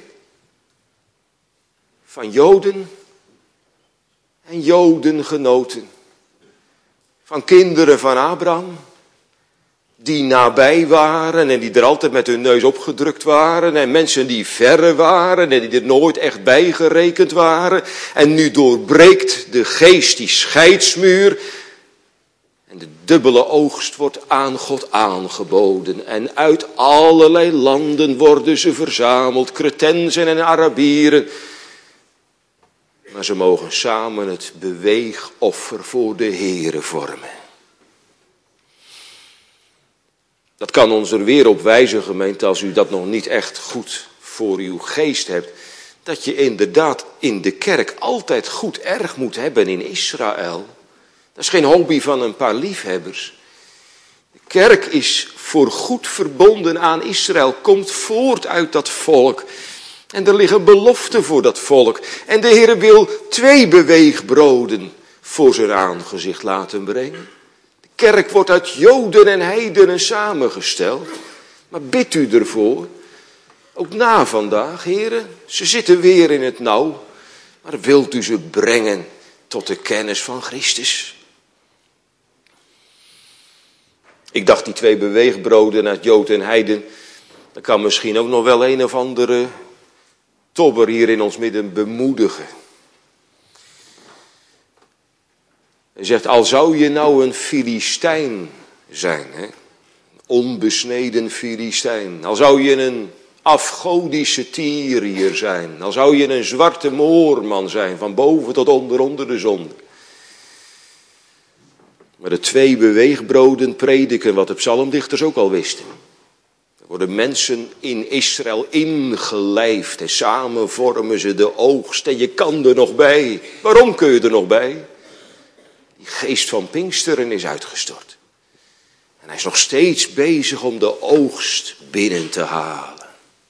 Van Joden en Jodengenoten. Van kinderen van Abraham. Die nabij waren en die er altijd met hun neus opgedrukt waren. En mensen die verre waren en die er nooit echt bij gerekend waren. En nu doorbreekt de geest die scheidsmuur. En de dubbele oogst wordt aan God aangeboden. En uit allerlei landen worden ze verzameld. Cretensen en Arabieren. Maar ze mogen samen het beweegoffer voor de Heere vormen. Dat kan ons er weer op wijzen, gemeente, als u dat nog niet echt goed voor uw geest hebt. Dat je inderdaad in de kerk altijd goed erg moet hebben in Israël. Dat is geen hobby van een paar liefhebbers. De kerk is voor goed verbonden aan Israël, komt voort uit dat volk. En er liggen beloften voor dat volk. En de Heer wil twee beweegbroden voor zijn aangezicht laten brengen. De kerk wordt uit Joden en heidenen samengesteld. Maar bidt u ervoor, ook na vandaag, heren, ze zitten weer in het nauw. Maar wilt u ze brengen tot de kennis van Christus? Ik dacht die twee beweegbroden uit Jood en heiden, dat kan misschien ook nog wel een of andere tobber hier in ons midden bemoedigen. Hij zegt, al zou je nou een Filistijn zijn, hè? Onbesneden Filistijn. Al zou je een afgodische Tyriër zijn. Al zou je een zwarte moorman zijn, van boven tot onder, onder de zon. Maar de twee beweegbroden prediken wat de psalmdichters ook al wisten. Er worden mensen in Israël ingelijfd en samen vormen ze de oogst. En je kan er nog bij. Waarom kun je er nog bij? Die geest van Pinksteren is uitgestort. En hij is nog steeds bezig om de oogst binnen te halen.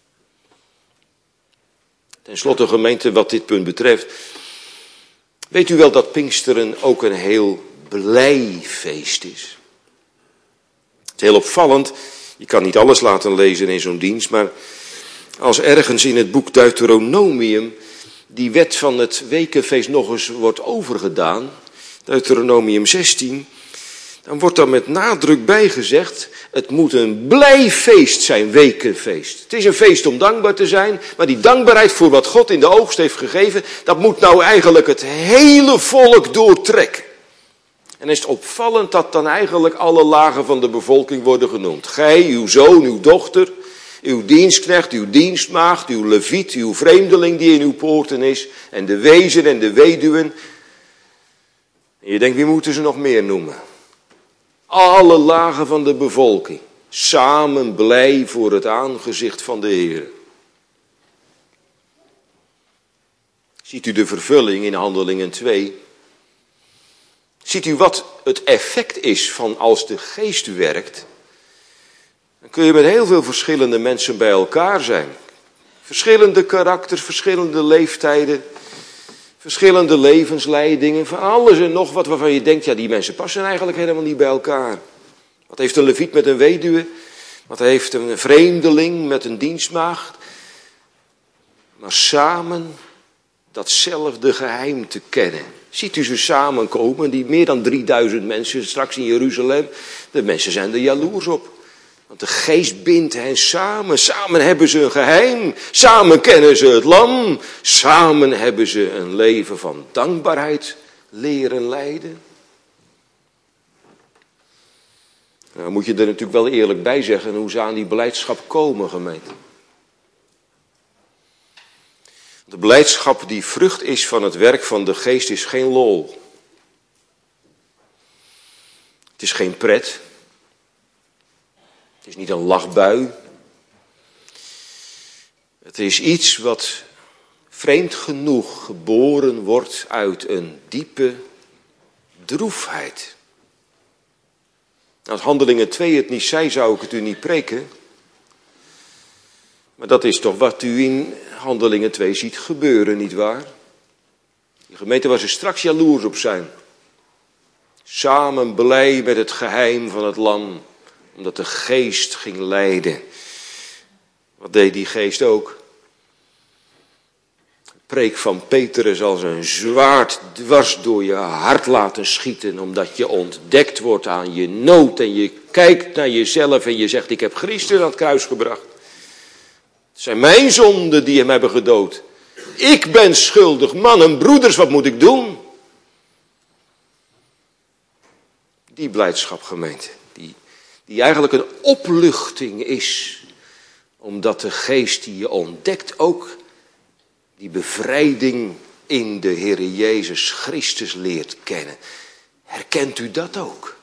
Ten slotte, gemeente, wat dit punt betreft. Weet u wel dat Pinksteren ook een heel blij feest is? Het is heel opvallend. Je kan niet alles laten lezen in zo'n dienst, maar als ergens in het boek Deuteronomium die wet van het wekenfeest nog eens wordt overgedaan, Deuteronomium zestien, dan wordt daar met nadruk bij gezegd, het moet een blij feest zijn, wekenfeest. Het is een feest om dankbaar te zijn, maar die dankbaarheid voor wat God in de oogst heeft gegeven, dat moet nou eigenlijk het hele volk doortrekken. En is het opvallend dat dan eigenlijk alle lagen van de bevolking worden genoemd. Gij, uw zoon, uw dochter, uw dienstknecht, uw dienstmaagd, uw leviet, uw vreemdeling die in uw poorten is, en de wezen en de weduwen. En je denkt, wie moeten ze nog meer noemen? Alle lagen van de bevolking, samen blij voor het aangezicht van de Heer. Ziet u de vervulling in Handelingen twee? Ziet u wat het effect is van als de geest werkt? Dan kun je met heel veel verschillende mensen bij elkaar zijn. Verschillende karakters, verschillende leeftijden, verschillende levensleidingen. Van alles en nog wat waarvan je denkt, ja, die mensen passen eigenlijk helemaal niet bij elkaar. Wat heeft een leviet met een weduwe? Wat heeft een vreemdeling met een dienstmaagd? Maar samen datzelfde geheim te kennen. Ziet u ze samenkomen, die meer dan drieduizend mensen straks in Jeruzalem. De mensen zijn er jaloers op. Want de geest bindt hen samen. Samen hebben ze een geheim. Samen kennen ze het lam. Samen hebben ze een leven van dankbaarheid leren leiden. Nou moet je er natuurlijk wel eerlijk bij zeggen hoe ze aan die blijdschap komen, gemeente. De blijdschap die vrucht is van het werk van de geest is geen lol. Het is geen pret. Het is niet een lachbui. Het is iets wat vreemd genoeg geboren wordt uit een diepe droefheid. Als Handelingen twee het niet zei, zou ik het u niet preken. Maar dat is toch wat u in Handelingen twee ziet gebeuren, nietwaar? Die gemeente waar ze straks jaloers op zijn. Samen blij met het geheim van het lam. Omdat de geest ging leiden. Wat deed die geest ook? De preek van Petrus als een zwaard dwars door je hart laten schieten. Omdat je ontdekt wordt aan je nood. En je kijkt naar jezelf en je zegt, ik heb Christus aan het kruis gebracht. Het zijn mijn zonden die hem hebben gedood. Ik ben schuldig. Mannen, broeders, wat moet ik doen? Die blijdschap, gemeente. Die, die eigenlijk een opluchting is. Omdat de geest die je ontdekt ook die bevrijding in de Heere Jezus Christus leert kennen. Herkent u dat ook?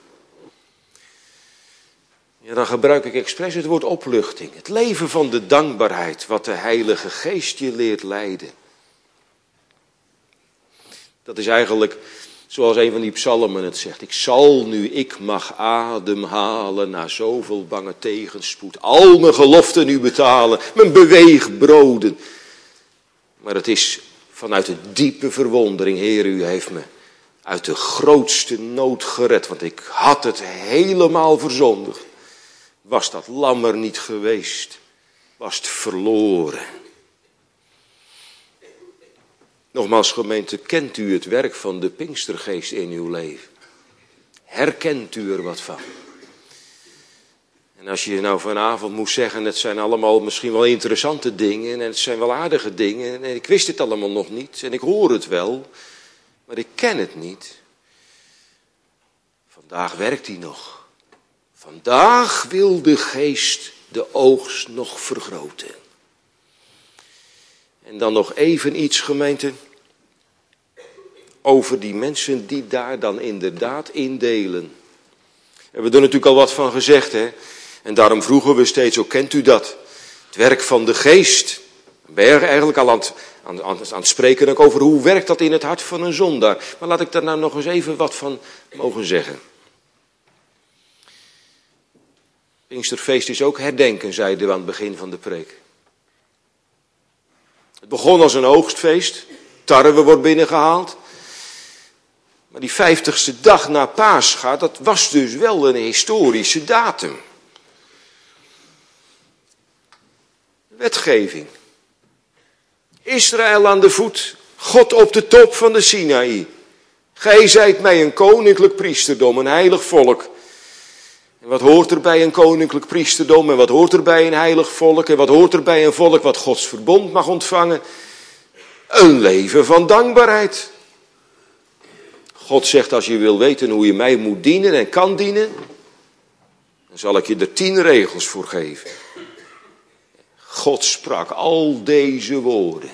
Ja, dan gebruik ik expres het woord opluchting. Het leven van de dankbaarheid, wat de Heilige Geest je leert leiden. Dat is eigenlijk zoals een van die psalmen het zegt. Ik zal nu, ik mag ademhalen na zoveel bange tegenspoed. Al mijn geloften u betalen, mijn beweegbroden. Maar het is vanuit een diepe verwondering, Heer, u heeft me uit de grootste nood gered. Want ik had het helemaal verzondigd. Was dat lam er niet geweest, was het verloren. Nogmaals, gemeente, kent u het werk van de Pinkstergeest in uw leven? Herkent u er wat van? En als je nou vanavond moet zeggen, het zijn allemaal misschien wel interessante dingen en het zijn wel aardige dingen en ik wist het allemaal nog niet en ik hoor het wel, maar ik ken het niet. Vandaag werkt hij nog. Vandaag wil de geest de oogst nog vergroten. En dan nog even iets, gemeente, over die mensen die daar dan inderdaad in delen. We hebben er natuurlijk al wat van gezegd, hè. En daarom vroegen we steeds, ook kent u dat? Het werk van de geest. Dan ben je eigenlijk al aan het, aan, aan, aan het spreken ook over hoe werkt dat in het hart van een zondaar. Maar laat ik daar nou nog eens even wat van mogen zeggen. Pinksterfeest is ook herdenken, zeiden we aan het begin van de preek. Het begon als een oogstfeest. Tarwe wordt binnengehaald. Maar die vijftigste dag na Pascha, dat was dus wel een historische datum. Wetgeving. Israël aan de voet. God op de top van de Sinaï. Gij zijt mij een koninklijk priesterdom, een heilig volk. En wat hoort er bij een koninklijk priesterdom? En wat hoort er bij een heilig volk? En wat hoort er bij een volk wat Gods verbond mag ontvangen? Een leven van dankbaarheid. God zegt, als je wil weten hoe je mij moet dienen en kan dienen, dan zal ik je er tien regels voor geven. God sprak al deze woorden.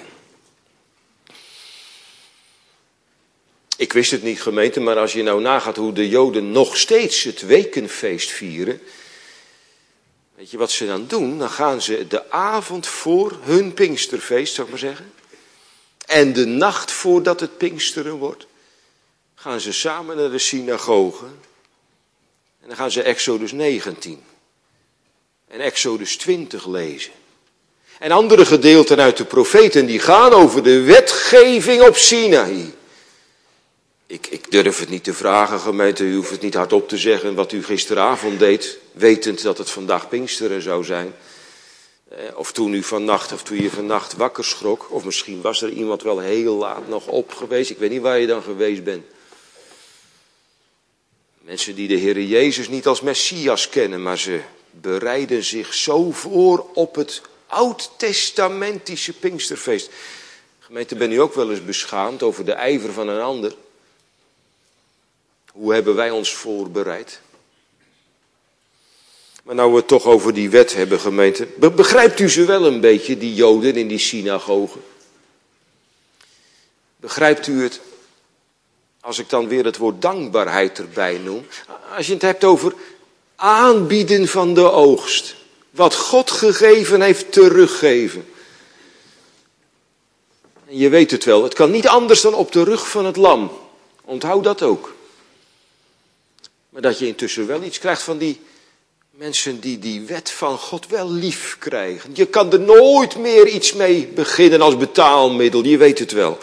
Ik wist het niet, gemeente, maar als je nou nagaat hoe de Joden nog steeds het wekenfeest vieren. Weet je wat ze dan doen? Dan gaan ze de avond voor hun Pinksterfeest, zou ik maar zeggen. En de nacht voordat het Pinksteren wordt, gaan ze samen naar de synagoge. En dan gaan ze Exodus negentien en Exodus twintig lezen. En andere gedeelten uit de profeten die gaan over de wetgeving op Sinaï. Ik, ik durf het niet te vragen, gemeente, u hoeft het niet hardop te zeggen wat u gisteravond deed, wetend dat het vandaag Pinksteren zou zijn. Of toen u vannacht, of toen je vannacht wakker schrok. Of misschien was er iemand wel heel laat nog op geweest. Ik weet niet waar je dan geweest bent. Mensen die de Heere Jezus niet als Messias kennen, maar ze bereiden zich zo voor op het oud-testamentische Pinksterfeest. Gemeente, ben u ook wel eens beschaamd over de ijver van een ander? Hoe hebben wij ons voorbereid? Maar nou we het toch over die wet hebben, gemeente. Begrijpt u ze wel een beetje, die Joden in die synagogen? Begrijpt u het? Als ik dan weer het woord dankbaarheid erbij noem. Als je het hebt over aanbieden van de oogst. Wat God gegeven heeft, teruggeven. En je weet het wel, het kan niet anders dan op de rug van het lam. Onthoud dat ook. Maar dat je intussen wel iets krijgt van die mensen die die wet van God wel lief krijgen. Je kan er nooit meer iets mee beginnen als betaalmiddel, je weet het wel.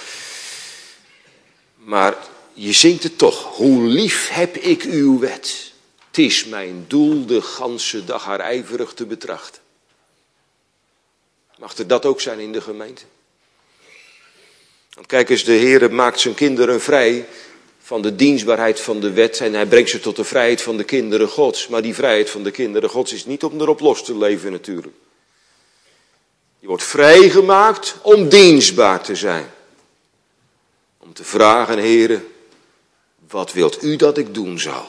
Maar je zingt het toch. Hoe lief heb ik uw wet. Het is mijn doel de ganse dag haar ijverig te betrachten. Mag er dat ook zijn in de gemeente? Want kijk eens, de Heere maakt zijn kinderen vrij van de dienstbaarheid van de wet. En hij brengt ze tot de vrijheid van de kinderen Gods. Maar die vrijheid van de kinderen Gods is niet om erop los te leven natuurlijk. Je wordt vrijgemaakt om dienstbaar te zijn. Om te vragen, Heere, wat wilt u dat ik doen zal?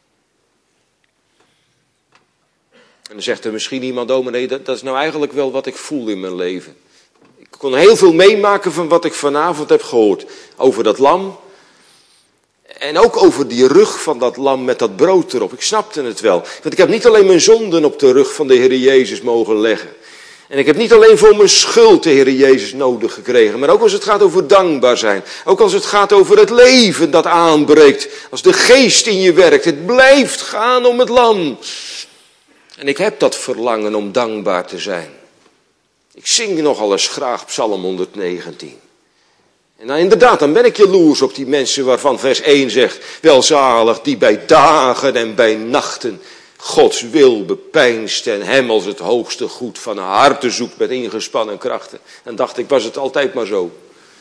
En dan zegt er misschien iemand, oh maar nee, dat, dat is nou eigenlijk wel wat ik voel in mijn leven. Ik kon heel veel meemaken van wat ik vanavond heb gehoord. Over dat lam. En ook over die rug van dat lam met dat brood erop. Ik snapte het wel. Want ik heb niet alleen mijn zonden op de rug van de Heer Jezus mogen leggen. En ik heb niet alleen voor mijn schuld de Heer Jezus nodig gekregen. Maar ook als het gaat over dankbaar zijn. Ook als het gaat over het leven dat aanbreekt. Als de geest in je werkt. Het blijft gaan om het lam. En ik heb dat verlangen om dankbaar te zijn. Ik zing nogal eens graag Psalm honderdnegentien. En nou, inderdaad, dan ben ik jaloers op die mensen waarvan vers één zegt. Welzalig die bij dagen en bij nachten Gods wil bepeinst en hem als het hoogste goed van harte zoekt met ingespannen krachten. En dacht ik, was het altijd maar zo?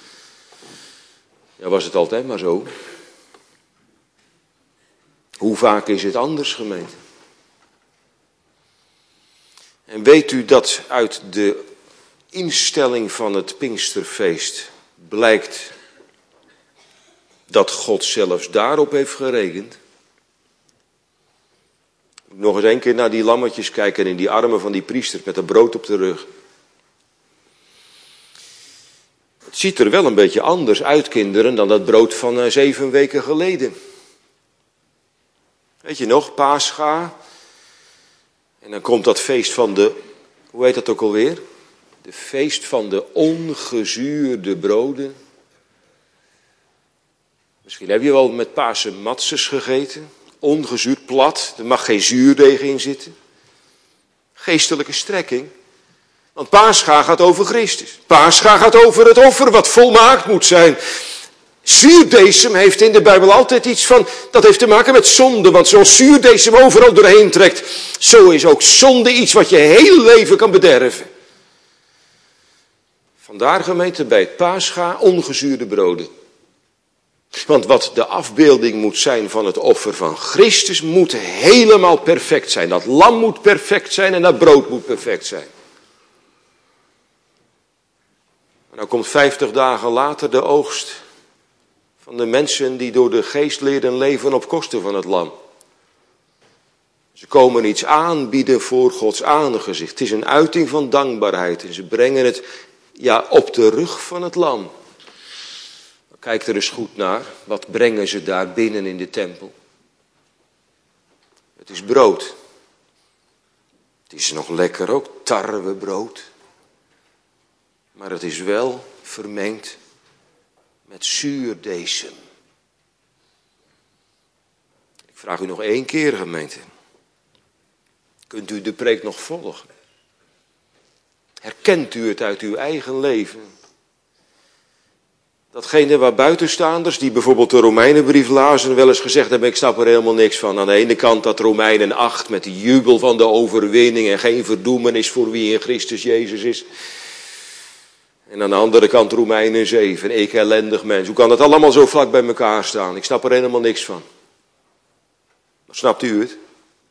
Ja, was het altijd maar zo? Hoe vaak is het anders, gemeente? En weet u dat uit de instelling van het Pinksterfeest blijkt dat God zelfs daarop heeft gerekend? Nog eens een keer naar die lammetjes kijken en in die armen van die priester met dat brood op de rug. Het ziet er wel een beetje anders uit, kinderen, dan dat brood van uh, zeven weken geleden. Weet je nog, Pascha. En dan komt dat feest van de, hoe heet dat ook alweer? De feest van de ongezuurde broden. Misschien heb je wel met Pasen matzes gegeten. Ongezuurd, plat, er mag geen zuurdeeg in zitten. Geestelijke strekking. Want Pascha gaat over Christus. Pascha gaat over het offer wat volmaakt moet zijn. Zuurdesem heeft in de Bijbel altijd iets van, dat heeft te maken met zonde. Want zoals zuurdesem overal doorheen trekt, zo is ook zonde iets wat je hele leven kan bederven. Vandaar, gemeente, bij het Pascha ongezuurde broden. Want wat de afbeelding moet zijn van het offer van Christus moet helemaal perfect zijn. Dat lam moet perfect zijn en dat brood moet perfect zijn. En dan komt vijftig dagen later de oogst van de mensen die door de geest leren leven op kosten van het lam. Ze komen iets aanbieden voor Gods aangezicht. Het is een uiting van dankbaarheid en ze brengen het ja, op de rug van het lam. Kijk er eens goed naar. Wat brengen ze daar binnen in de tempel? Het is brood. Het is nog lekker ook, tarwebrood. Maar het is wel vermengd met zuurdesem. Ik vraag u nog één keer, gemeente. Kunt u de preek nog volgen? Herkent u het uit uw eigen leven? Datgene waar buitenstaanders, die bijvoorbeeld de Romeinenbrief lazen, wel eens gezegd hebben, ik snap er helemaal niks van. Aan de ene kant dat Romeinen acht met de jubel van de overwinning en geen verdoemenis voor wie in Christus Jezus is. En aan de andere kant Romeinen zeven, ik ellendig mens. Hoe kan dat allemaal zo vlak bij elkaar staan? Ik snap er helemaal niks van. Maar snapt u het?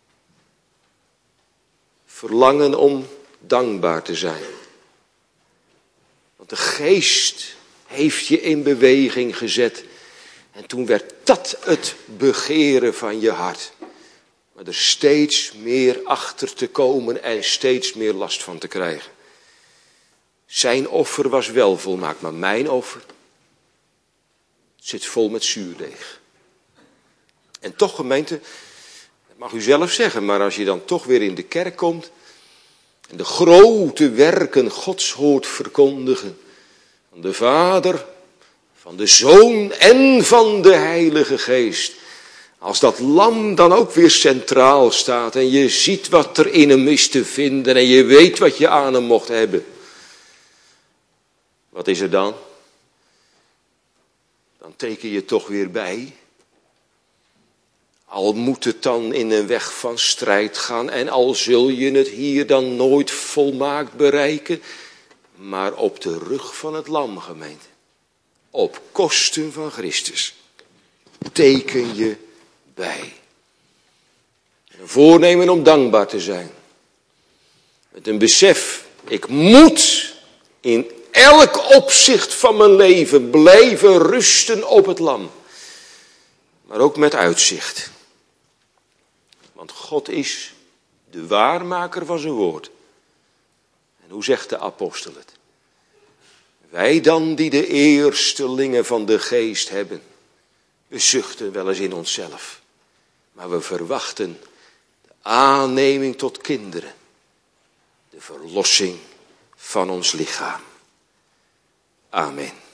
Verlangen om dankbaar te zijn. Want de geest heeft je in beweging gezet. En toen werd dat het begeren van je hart. Maar er steeds meer achter te komen en steeds meer last van te krijgen. Zijn offer was wel volmaakt, maar mijn offer zit vol met zuurdeeg. En toch, gemeente, dat mag u zelf zeggen, maar als je dan toch weer in de kerk komt en de grote werken Gods hoort verkondigen, van de Vader, van de Zoon en van de Heilige Geest. Als dat lam dan ook weer centraal staat en je ziet wat er in hem is te vinden en je weet wat je aan hem mocht hebben. Wat is er dan? Dan teken je toch weer bij. Al moet het dan in een weg van strijd gaan en al zul je het hier dan nooit volmaakt bereiken, maar op de rug van het lam, gemeente. Op kosten van Christus. Teken je bij. Een voornemen om dankbaar te zijn. Met een besef, ik moet in elk opzicht van mijn leven blijven rusten op het lam. Maar ook met uitzicht. Want God is de waarmaker van zijn woord. En hoe zegt de apostel het? Wij dan die de eerstelingen van de geest hebben, we zuchten wel eens in onszelf. Maar we verwachten de aanneming tot kinderen. De verlossing van ons lichaam. Amen.